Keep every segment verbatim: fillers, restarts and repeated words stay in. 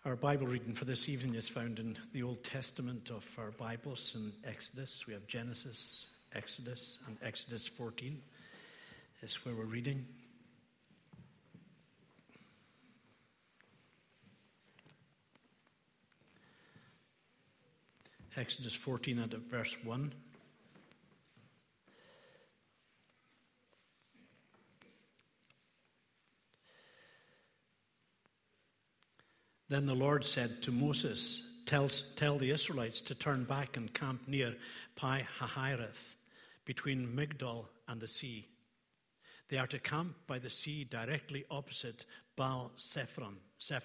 Our Bible reading for this evening is found in the Old Testament of our Bibles in Exodus. We have Genesis, Exodus, and Exodus fourteen is where we're reading. Exodus fourteen and verse one. Then the Lord said to Moses, tell, tell the Israelites to turn back and camp near Pi-hahiroth, between Migdol and the sea. They are to camp by the sea directly opposite Baal-Zephon.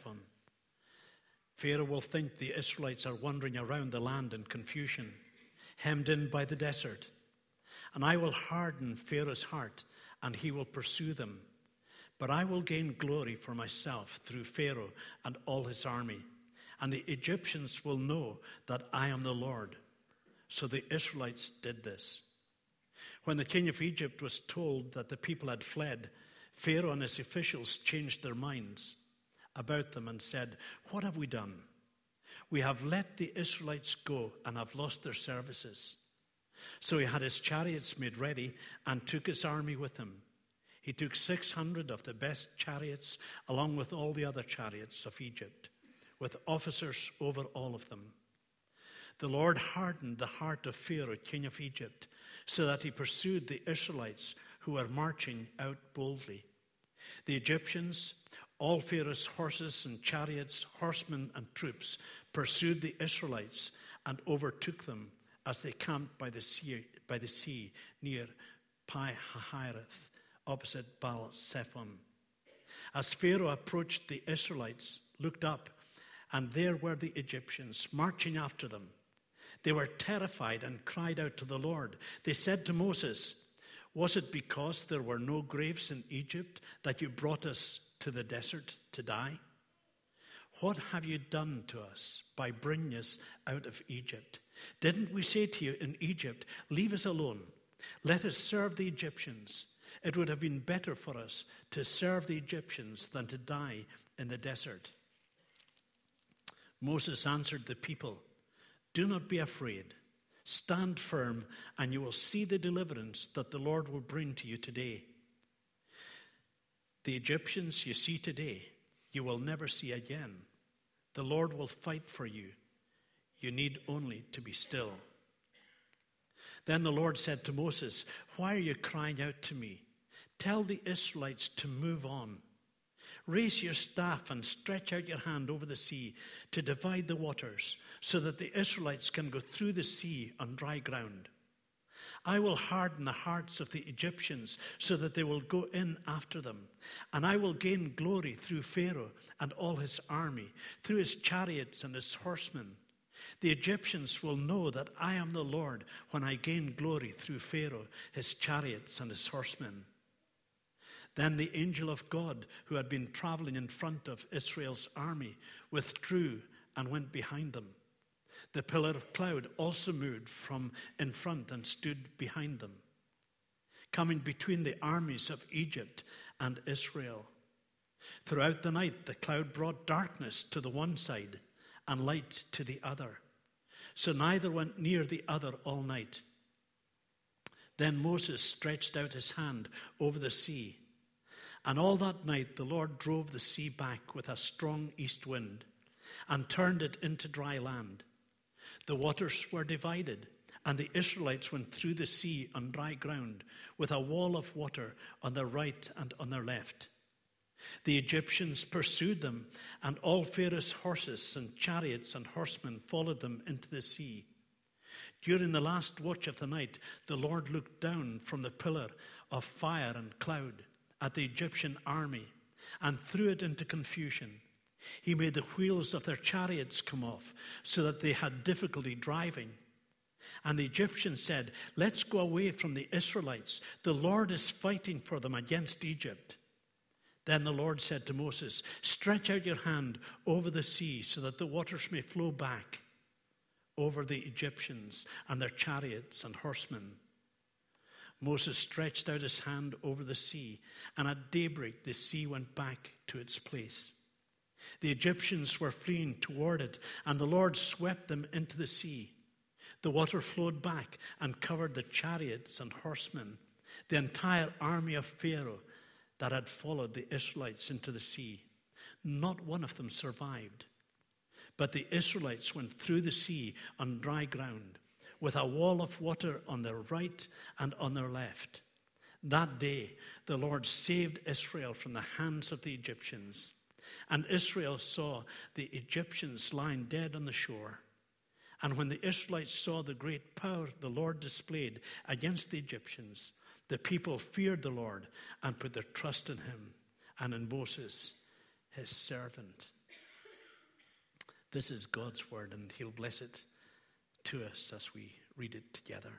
Pharaoh will think the Israelites are wandering around the land in confusion, hemmed in by the desert. And I will harden Pharaoh's heart, and he will pursue them. But I will gain glory for myself through Pharaoh and all his army, and the Egyptians will know that I am the Lord. So the Israelites did this. When the king of Egypt was told that the people had fled, Pharaoh and his officials changed their minds about them and said, "What have we done? We have let the Israelites go and have lost their services." So he had his chariots made ready and took his army with him. He took six hundred of the best chariots, along with all the other chariots of Egypt, with officers over all of them. The Lord hardened the heart of Pharaoh, king of Egypt, so that he pursued the Israelites who were marching out boldly. The Egyptians, all Pharaoh's horses and chariots, horsemen and troops, pursued the Israelites and overtook them as they camped by the sea, by the sea near Pi-hahiroth, opposite Baal-Zephon. As Pharaoh approached, the Israelites looked up, and there were the Egyptians marching after them. They were terrified and cried out to the Lord. They said to Moses, "Was it because there were no graves in Egypt that you brought us to the desert to die? What have you done to us by bringing us out of Egypt? Didn't we say to you in Egypt, 'Leave us alone, let us serve the Egyptians'? It would have been better for us to serve the Egyptians than to die in the desert." Moses answered the people, "Do not be afraid. Stand firm, and you will see the deliverance that the Lord will bring to you today. The Egyptians you see today, you will never see again. The Lord will fight for you. You need only to be still." Then the Lord said to Moses, "Why are you crying out to me? Tell the Israelites to move on. Raise your staff and stretch out your hand over the sea to divide the waters, so that the Israelites can go through the sea on dry ground. I will harden the hearts of the Egyptians so that they will go in after them, and I will gain glory through Pharaoh and all his army, through his chariots and his horsemen. The Egyptians will know that I am the Lord when I gain glory through Pharaoh, his chariots, and his horsemen." Then the angel of God, who had been traveling in front of Israel's army, withdrew and went behind them. The pillar of cloud also moved from in front and stood behind them, coming between the armies of Egypt and Israel. Throughout the night, the cloud brought darkness to the one side and light to the other. So neither went near the other all night. Then Moses stretched out his hand over the sea, and all that night the Lord drove the sea back with a strong east wind and turned it into dry land. The waters were divided, and the Israelites went through the sea on dry ground with a wall of water on their right and on their left. The Egyptians pursued them, and all Pharaoh's horses and chariots and horsemen followed them into the sea. During the last watch of the night, the Lord looked down from the pillar of fire and cloud at the Egyptian army and threw it into confusion. He made the wheels of their chariots come off so that they had difficulty driving. And the Egyptians said, "Let's go away from the Israelites. The Lord is fighting for them against Egypt." Then the Lord said to Moses, "Stretch out your hand over the sea so that the waters may flow back over the Egyptians and their chariots and horsemen." Moses stretched out his hand over the sea, and at daybreak the sea went back to its place. The Egyptians were fleeing toward it, and the Lord swept them into the sea. The water flowed back and covered the chariots and horsemen, the entire army of Pharaoh that had followed the Israelites into the sea. Not one of them survived. But the Israelites went through the sea on dry ground, with a wall of water on their right and on their left. That day, the Lord saved Israel from the hands of the Egyptians. And Israel saw the Egyptians lying dead on the shore. And when the Israelites saw the great power the Lord displayed against the Egyptians, the people feared the Lord and put their trust in him and in Moses, his servant. This is God's word, and he'll bless it to us as we read it together.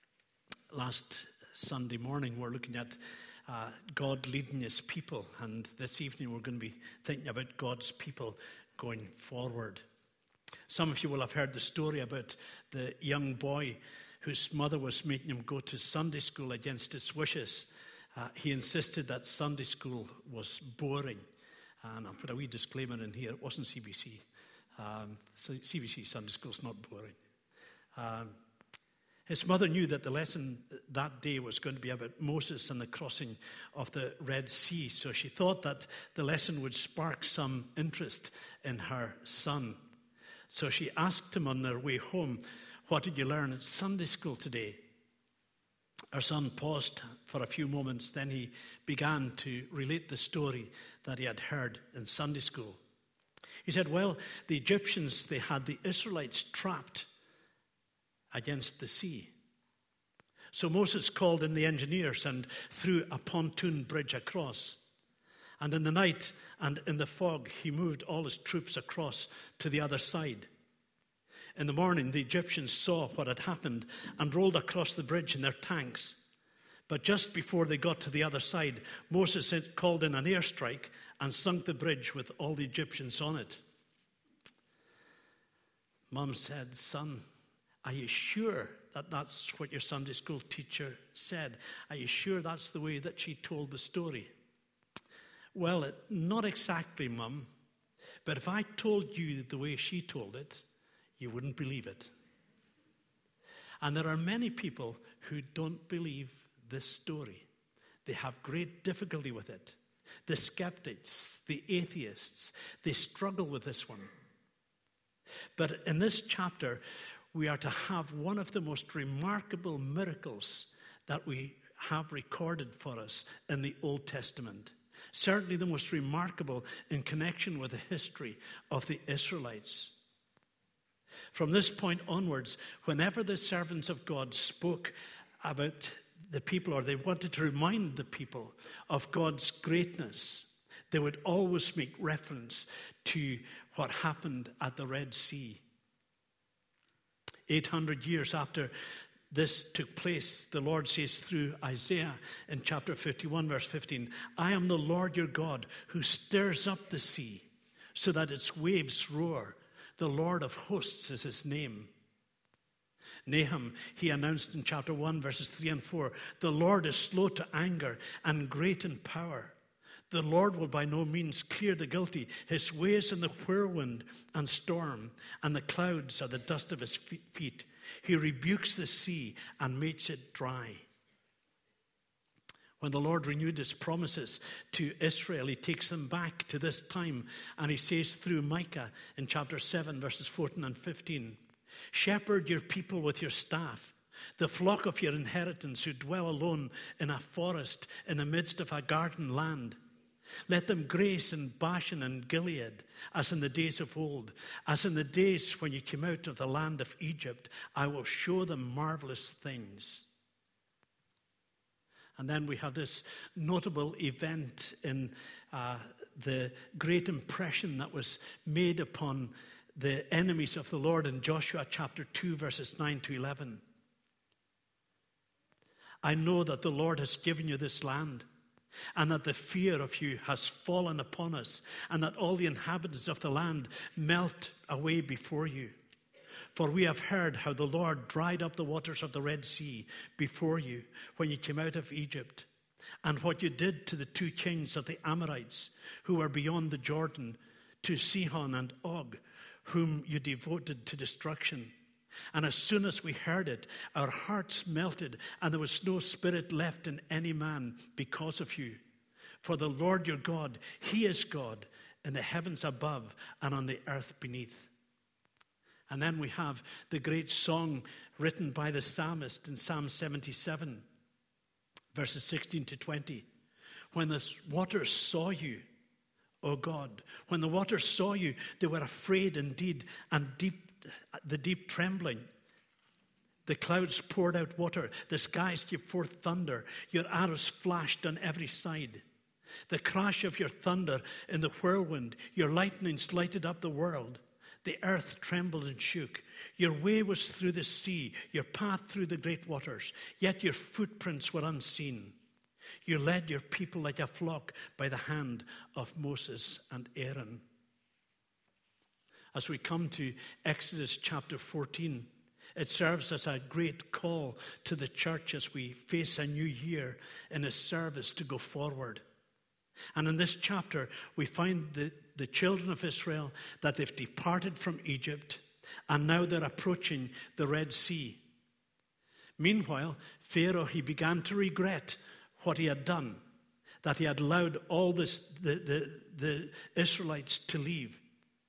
Last Sunday morning, we're looking at uh, God leading his people, and this evening we're going to be thinking about God's people going forward. Some of you will have heard the story about the young boy whose mother was making him go to Sunday school against his wishes. Uh, he insisted that Sunday school was boring. And I'll put a wee disclaimer in here, it wasn't C B C. Um, so C B C Sunday school is not boring. Um, his mother knew that the lesson that day was going to be about Moses and the crossing of the Red Sea, so she thought that the lesson would spark some interest in her son. So she asked him on their way home, "What did you learn at Sunday school today?" Our son paused for a few moments, then he began to relate the story that he had heard in Sunday school. He said, well, the Egyptians, they had the Israelites trapped against the sea. So Moses called in the engineers and threw a pontoon bridge across. And in the night and in the fog, he moved all his troops across to the other side. In the morning, the Egyptians saw what had happened and rolled across the bridge in their tanks. But just before they got to the other side, Moses called in an airstrike and sunk the bridge with all the Egyptians on it. Mom said, "Son, are you sure that that's what your Sunday school teacher said? Are you sure that's the way that she told the story?" "Well, it, not exactly, Mum. But if I told you the way she told it, you wouldn't believe it." And there are many people who don't believe this story. They have great difficulty with it. The skeptics, the atheists, they struggle with this one. But in this chapter, we are to have one of the most remarkable miracles that we have recorded for us in the Old Testament. Certainly the most remarkable in connection with the history of the Israelites. From this point onwards, whenever the servants of God spoke about the people, or they wanted to remind the people of God's greatness, they would always make reference to what happened at the Red Sea. eight hundred years after this took place, the Lord says through Isaiah in chapter fifty-one, verse fifteen, "I am the Lord your God who stirs up the sea so that its waves roar. The Lord of hosts is his name." Nahum, he announced in chapter one, verses three and four, "The Lord is slow to anger and great in power. The Lord will by no means clear the guilty. His ways in the whirlwind and storm, and the clouds are the dust of his feet. He rebukes the sea and makes it dry." When the Lord renewed his promises to Israel, he takes them back to this time, and he says through Micah in chapter seven, verses fourteen and fifteen, "Shepherd your people with your staff, the flock of your inheritance who dwell alone in a forest in the midst of a garden land. Let them graze in Bashan and Gilead, as in the days of old, as in the days when you came out of the land of Egypt. I will show them marvelous things." And then we have this notable event in uh, the great impression that was made upon the enemies of the Lord in Joshua chapter two, verses nine to eleven. "I know that the Lord has given you this land, and that the fear of you has fallen upon us, and that all the inhabitants of the land melt away before you. For we have heard how the Lord dried up the waters of the Red Sea before you when you came out of Egypt, and what you did to the two kings of the Amorites who were beyond the Jordan, to Sihon and Og, whom you devoted to destruction. And as soon as we heard it, our hearts melted, and there was no spirit left in any man because of you. For the Lord your God, he is God in the heavens above and on the earth beneath. And then we have the great song written by the psalmist in Psalm seventy-seven, verses sixteen to twenty. When the waters saw you, O God, when the waters saw you, they were afraid indeed, and deep the deep trembling. The clouds poured out water, the skies gave forth thunder, your arrows flashed on every side. The crash of your thunder in the whirlwind, your lightnings lighted up the world. The earth trembled and shook. Your way was through the sea, your path through the great waters, yet your footprints were unseen. You led your people like a flock by the hand of Moses and Aaron. As we come to Exodus chapter fourteen, it serves as a great call to the church as we face a new year in a service to go forward. And in this chapter, we find the, the children of Israel that they've departed from Egypt, and now they're approaching the Red Sea. Meanwhile, Pharaoh, he began to regret what he had done, that he had allowed all this, the, the, the Israelites to leave.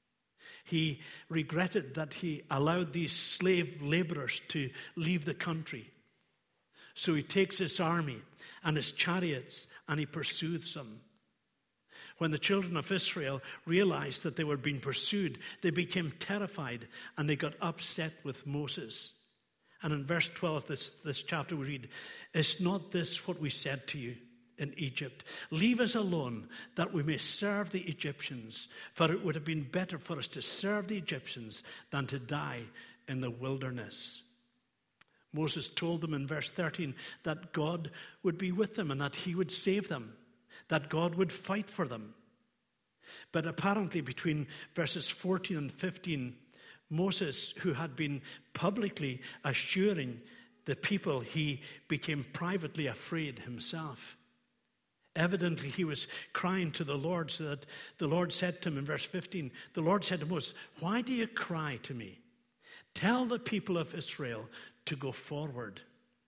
He regretted that he allowed these slave laborers to leave the country. So he takes his army and his chariots and he pursues them. When the children of Israel realized that they were being pursued, they became terrified and they got upset with Moses. And in verse twelve, this, this chapter we read, "Is not this what we said to you in Egypt? Leave us alone that we may serve the Egyptians, for it would have been better for us to serve the Egyptians than to die in the wilderness." Moses told them in verse thirteen that God would be with them and that he would save them, that God would fight for them. But apparently between verses fourteen and fifteen, Moses, who had been publicly assuring the people, he became privately afraid himself. Evidently, he was crying to the Lord, so that the Lord said to him in verse fifteen, the Lord said to Moses, "Why do you cry to me? Tell the people of Israel to go forward."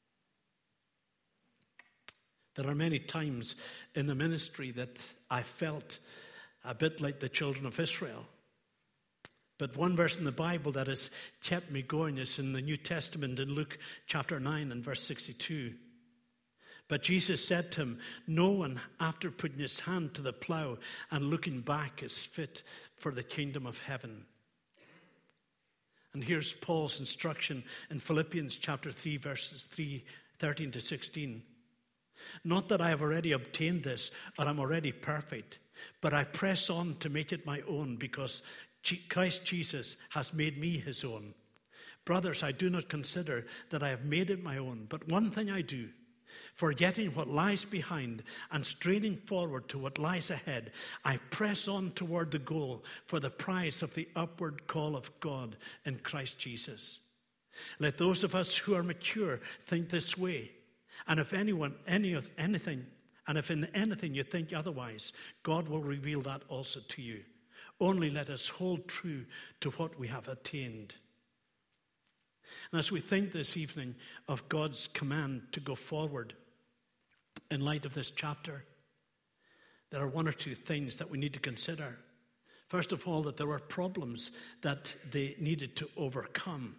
There are many times in the ministry that I felt a bit like the children of Israel. But one verse in the Bible that has kept me going is in the New Testament in Luke chapter nine and verse sixty-two. But Jesus said to him, "No one, after putting his hand to the plow and looking back, is fit for the kingdom of heaven." And here's Paul's instruction in Philippians chapter three, verses three, thirteen to sixteen. "Not that I have already obtained this, or am already perfect, but I press on to make it my own, because Christ Jesus has made me his own. Brothers, I do not consider that I have made it my own, but one thing I do, forgetting what lies behind and straining forward to what lies ahead, I press on toward the goal for the prize of the upward call of God in Christ Jesus. Let those of us who are mature think this way, and if anyone, any of anything, and if in anything you think otherwise, God will reveal that also to you. Only let us hold true to what we have attained." And as we think this evening of God's command to go forward in light of this chapter, there are one or two things that we need to consider. First of all, that there were problems that they needed to overcome.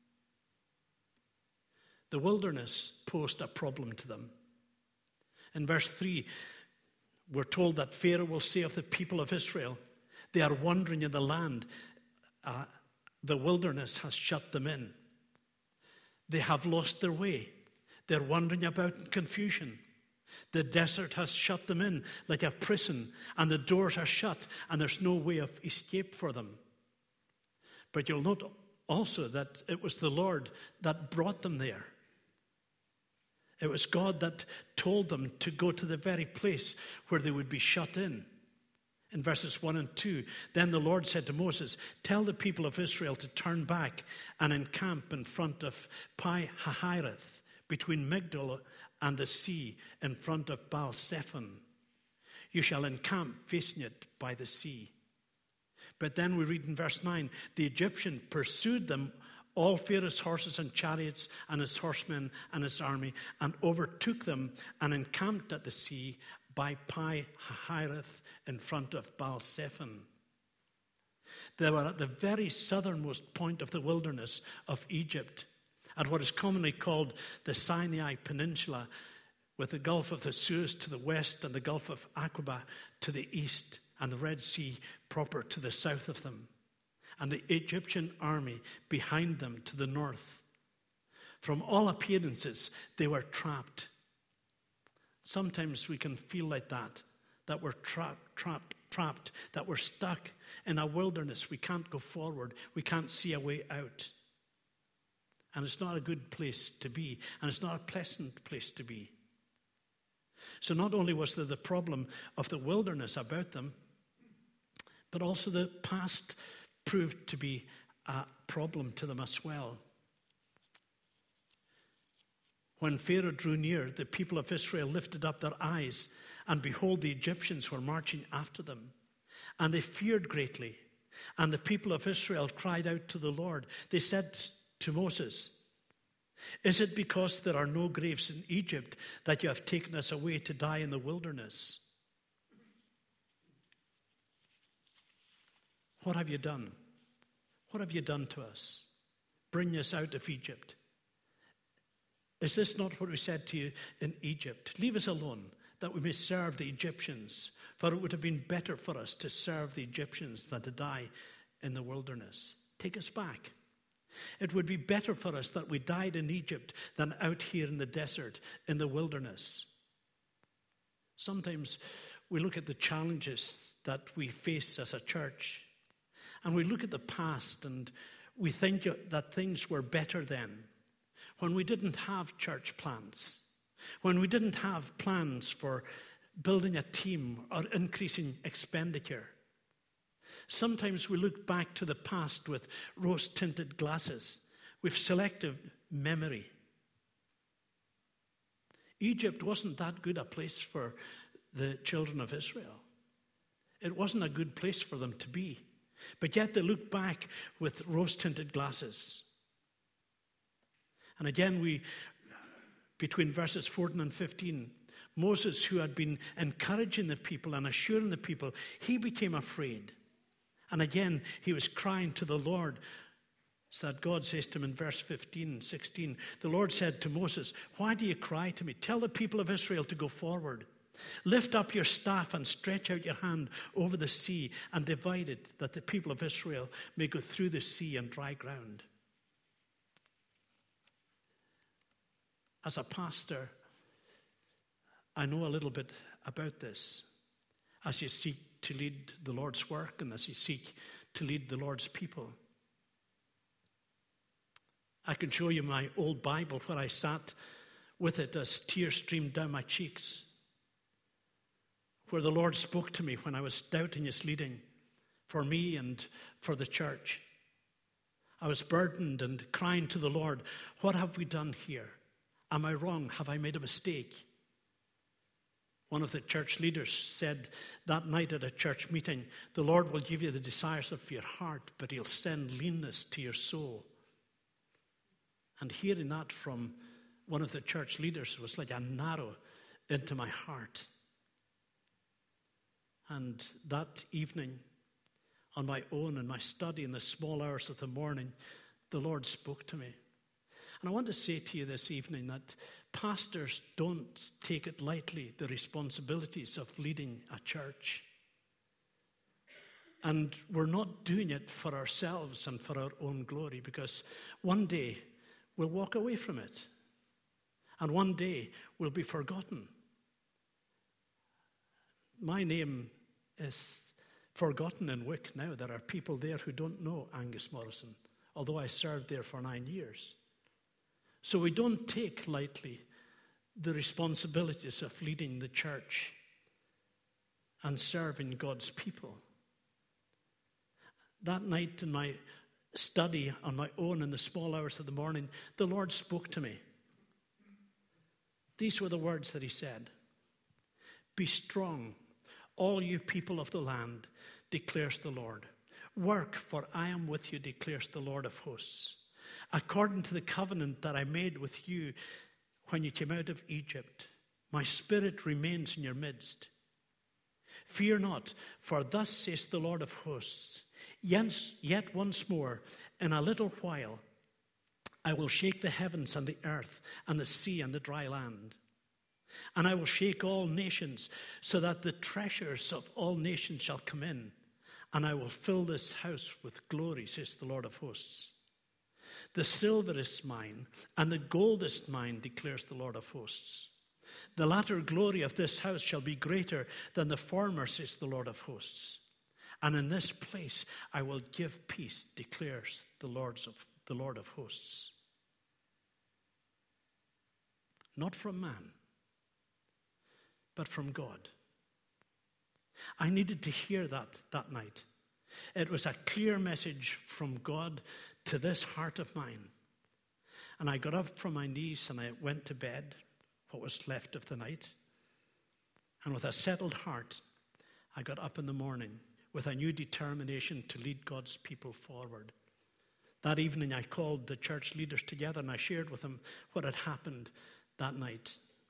The wilderness posed a problem to them. In verse three, we're told that Pharaoh will say of the people of Israel, they are wandering in the land. Uh, the wilderness has shut them in. They have lost their way. They're wandering about in confusion. The desert has shut them in like a prison, and the doors are shut, and there's no way of escape for them. But you'll note also that it was the Lord that brought them there. It was God that told them to go to the very place where they would be shut in. In verses one and two, then the Lord said to Moses, "Tell the people of Israel to turn back and encamp in front of Pi-hahiroth, between Migdol and the sea, in front of Baal-zephon. You shall encamp facing it by the sea." But then we read in verse nine, the Egyptian pursued them, all Pharaoh's horses and chariots and his horsemen and his army, and overtook them and encamped at the sea by Pi-hahiroth in front of Baal-zephon. They were at the very southernmost point of the wilderness of Egypt, at what is commonly called the Sinai Peninsula, with the Gulf of the Suez to the west and the Gulf of Aqaba to the east, and the Red Sea proper to the south of them, and the Egyptian army behind them to the north. From all appearances, they were trapped. Sometimes we can feel like that, that we're trapped, trapped, trapped, that we're stuck in a wilderness. We can't go forward. We can't see a way out. And it's not a good place to be, and it's not a pleasant place to be. So not only was there the problem of the wilderness about them, but also the past proved to be a problem to them as well. When Pharaoh drew near, the people of Israel lifted up their eyes, and behold, the Egyptians were marching after them. And they feared greatly. And the people of Israel cried out to the Lord. They said to Moses, "Is it because there are no graves in Egypt that you have taken us away to die in the wilderness? What have you done? What have you done to us? Bring us out of Egypt. Is this not what we said to you in Egypt? Leave us alone, that we may serve the Egyptians. For it would have been better for us to serve the Egyptians than to die in the wilderness. Take us back. It would be better for us that we died in Egypt than out here in the desert, in the wilderness." Sometimes we look at the challenges that we face as a church, and we look at the past, and we think that things were better then, when we didn't have church plans, when we didn't have plans for building a team or increasing expenditure. Sometimes we look back to the past with rose-tinted glasses, with selective memory. Egypt wasn't that good a place for the children of Israel. It wasn't a good place for them to be. But yet they look back with rose-tinted glasses. And again, we, between verses fourteen and fifteen, Moses, who had been encouraging the people and assuring the people, he became afraid. And again, he was crying to the Lord. So that God says to him in verse fifteen and sixteen, the Lord said to Moses, "Why do you cry to me? Tell the people of Israel to go forward. Lift up your staff and stretch out your hand over the sea and divide it, that the people of Israel may go through the sea on dry ground." As a pastor, I know a little bit about this. As you seek to lead the Lord's work and as you seek to lead the Lord's people. I can show you my old Bible where I sat with it as tears streamed down my cheeks, where the Lord spoke to me when I was doubting his leading for me and for the church. I was burdened and crying to the Lord, "What have we done here? Am I wrong? Have I made a mistake?" One of the church leaders said that night at a church meeting, "The Lord will give you the desires of your heart, but he'll send leanness to your soul." And hearing that from one of the church leaders was like an arrow into my heart. And that evening, on my own in my study in the small hours of the morning, the Lord spoke to me. And I want to say to you this evening that pastors don't take it lightly, the responsibilities of leading a church. And we're not doing it for ourselves and for our own glory, because one day we'll walk away from it. And one day we'll be forgotten. My name is forgotten in Wick now. There are people there who don't know Angus Morrison, although I served there for nine years. So we don't take lightly the responsibilities of leading the church and serving God's people. That night in my study on my own in the small hours of the morning, the Lord spoke to me. These were the words that he said. "Be strong, all you people of the land, declares the Lord. Work, for I am with you, declares the Lord of hosts, according to the covenant that I made with you when you came out of Egypt. My spirit remains in your midst. Fear not, for thus says the Lord of hosts, yet once more, in a little while, I will shake the heavens and the earth and the sea and the dry land. And I will shake all nations, so that the treasures of all nations shall come in. And I will fill this house with glory, says the Lord of hosts. The silver is mine, and the gold is mine, declares the Lord of hosts. The latter glory of this house shall be greater than the former, says the Lord of hosts. And in this place I will give peace, declares the Lord's of, the Lord of hosts. Not from man, but from God. I needed to hear that that night. It was a clear message from God to this heart of mine. And I got up from my knees and I went to bed, what was left of the night. And with a settled heart, I got up in the morning with a new determination to lead God's people forward. That evening I called the church leaders together and I shared with them what had happened that night.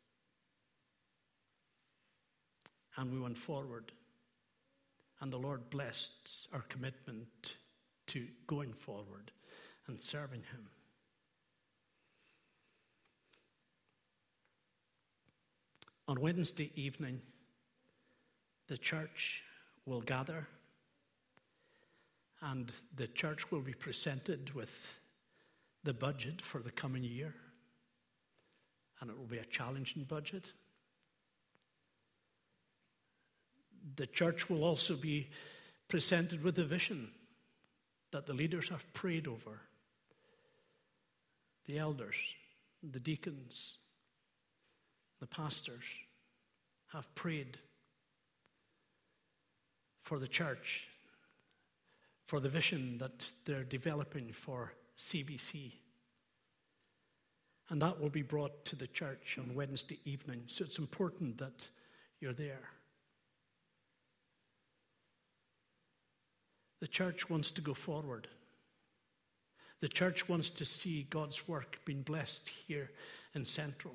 And we went forward. And the Lord blessed our commitment to going forward and serving him. On Wednesday evening, the church will gather and the church will be presented with the budget for the coming year. And it will be a challenging budget. The church will also be presented with a vision that the leaders have prayed over. The elders, the deacons, the pastors have prayed for the church, for the vision that they're developing for C B C. And that will be brought to the church on Wednesday evening. So it's important that you're there. The church wants to go forward. The church wants to see God's work being blessed here in Central.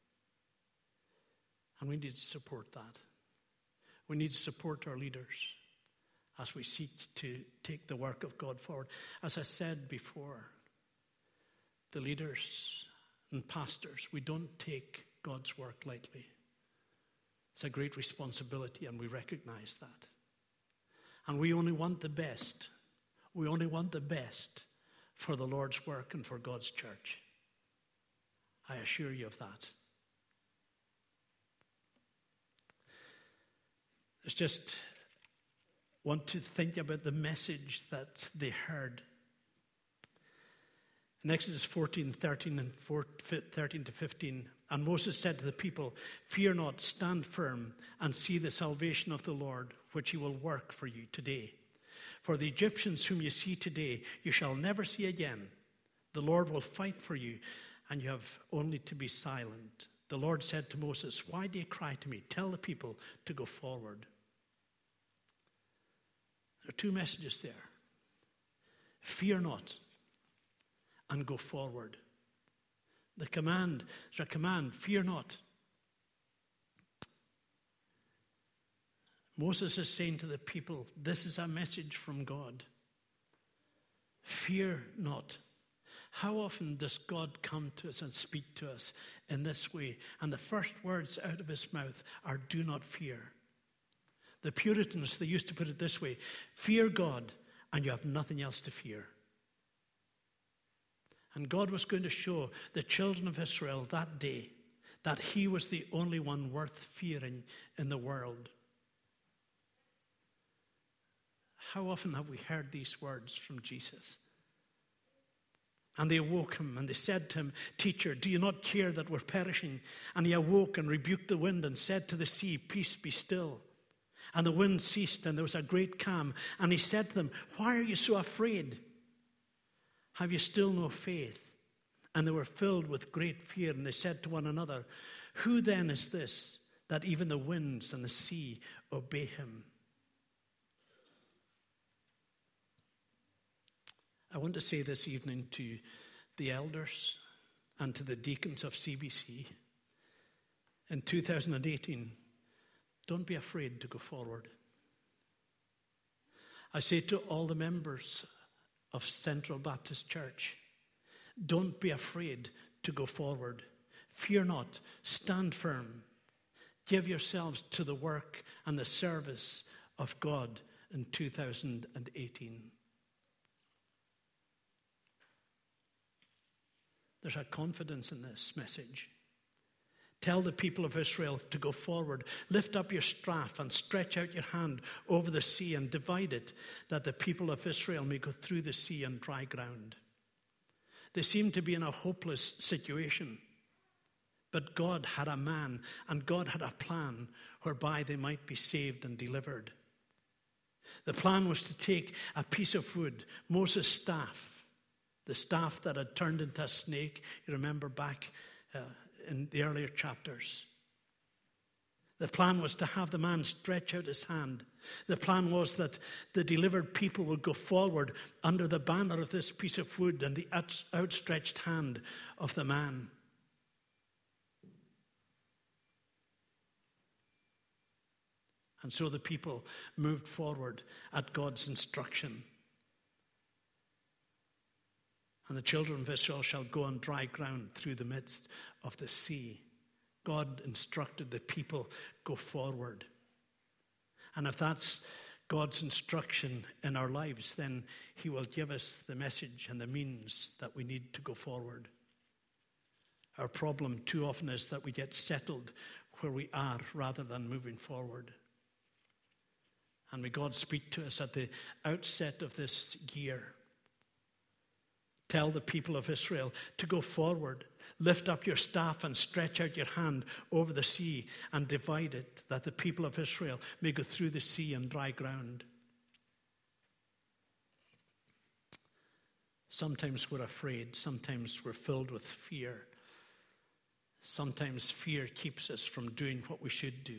And we need to support that. We need to support our leaders as we seek to take the work of God forward. As I said before, the leaders and pastors, we don't take God's work lightly. It's a great responsibility, and we recognize that. And we only want the best. We only want the best for the Lord's work and for God's church. I assure you of that. I just want to think about the message that they heard. In Exodus fourteen, thirteen, and thirteen to fifteen, and Moses said to the people, "Fear not, stand firm and see the salvation of the Lord, which he will work for you today. For the Egyptians whom you see today, you shall never see again. The Lord will fight for you, and you have only to be silent." The Lord said to Moses, "Why do you cry to me? Tell the people to go forward." There are two messages there. Fear not and go forward. The command, there's a command, fear not. Moses is saying to the people, this is a message from God. Fear not. How often does God come to us and speak to us in this way? And the first words out of his mouth are, do not fear. The Puritans, they used to put it this way, fear God and you have nothing else to fear. And God was going to show the children of Israel that day that he was the only one worth fearing in the world. How often have we heard these words from Jesus? And they awoke him, and they said to him, "Teacher, do you not care that we're perishing?" And he awoke and rebuked the wind and said to the sea, "Peace, be still." And the wind ceased, and there was a great calm. And he said to them, "Why are you so afraid? Have you still no faith?" And they were filled with great fear, and they said to one another, "Who then is this, that even the winds and the sea obey him?" I want to say this evening to the elders and to the deacons of C B C, in two thousand eighteen, don't be afraid to go forward. I say to all the members of Central Baptist Church, don't be afraid to go forward. Fear not, stand firm. Give yourselves to the work and the service of God in two thousand eighteen. There's a confidence in this message. Tell the people of Israel to go forward. Lift up your staff and stretch out your hand over the sea and divide it, that the people of Israel may go through the sea on dry ground. They seemed to be in a hopeless situation, but God had a man and God had a plan whereby they might be saved and delivered. The plan was to take a piece of wood, Moses' staff, the staff that had turned into a snake, you remember back uh, in the earlier chapters. The plan was to have the man stretch out his hand. The plan was that the delivered people would go forward under the banner of this piece of wood and the outstretched hand of the man. And so the people moved forward at God's instruction. And the children of Israel shall go on dry ground through the midst of the sea. God instructed the people, go forward. And if that's God's instruction in our lives, then he will give us the message and the means that we need to go forward. Our problem too often is that we get settled where we are rather than moving forward. And may God speak to us at the outset of this year. Tell the people of Israel to go forward. Lift up your staff and stretch out your hand over the sea and divide it, that the people of Israel may go through the sea on dry ground. Sometimes we're afraid. Sometimes we're filled with fear. Sometimes fear keeps us from doing what we should do.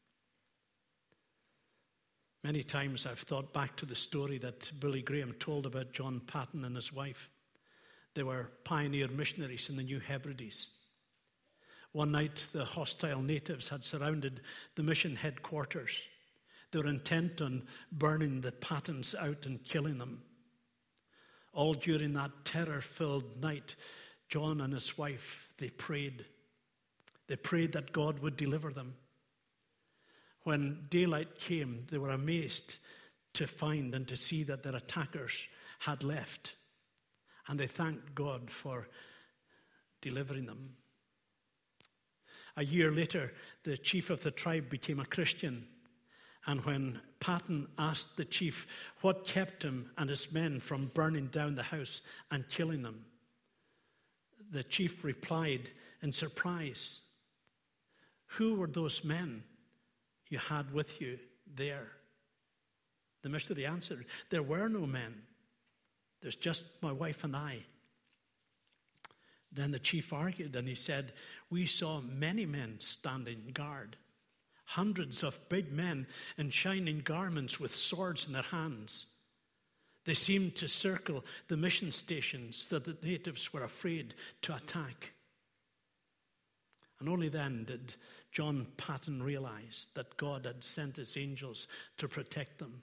Many times I've thought back to the story that Billy Graham told about John Paton and his wife. They were pioneer missionaries in the New Hebrides. One night, the hostile natives had surrounded the mission headquarters. They were intent on burning the Patons out and killing them. All during that terror-filled night, John and his wife, they prayed. They prayed that God would deliver them. When daylight came, they were amazed to find and to see that their attackers had left. And they thanked God for delivering them. A year later, the chief of the tribe became a Christian. And when Paton asked the chief what kept him and his men from burning down the house and killing them, the chief replied in surprise, "Who were those men you had with you there?" The missionary answered, "There were no men. There's just my wife and I." Then the chief argued and he said, "We saw many men standing guard, hundreds of big men in shining garments with swords in their hands. They seemed to circle the mission stations that the natives were afraid to attack." And only then did John Paton realize that God had sent his angels to protect them.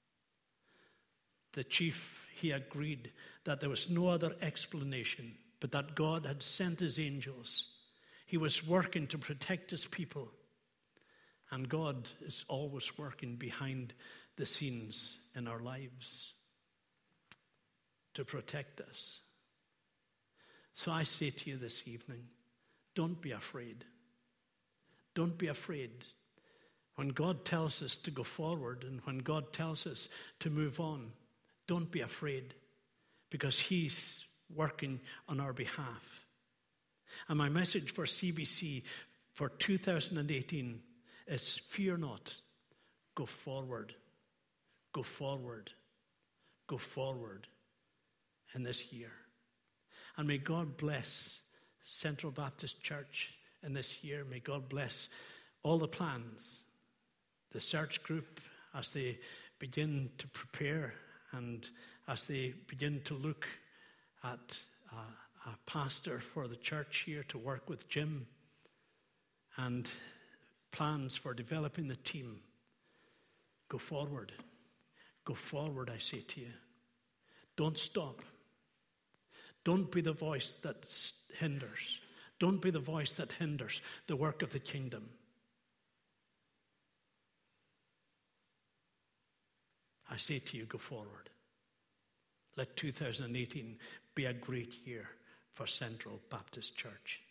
The chief, he agreed that there was no other explanation but that God had sent his angels. He was working to protect his people. And God is always working behind the scenes in our lives to protect us. So I say to you this evening, don't be afraid. Don't be afraid. When God tells us to go forward and when God tells us to move on, don't be afraid, because he's working on our behalf. And my message for C B C for two thousand eighteen is fear not, go forward, go forward, go forward in this year. And may God bless Central Baptist Church in this year. May God bless all the plans, the search group as they begin to prepare And as they begin to look at a, a pastor for the church here to work with Jim and plans for developing the team, go forward. Go forward, I say to you. Don't stop. Don't be the voice that hinders. Don't be the voice that hinders the work of the kingdom. I say to you, go forward. Let two thousand eighteen be a great year for Central Baptist Church.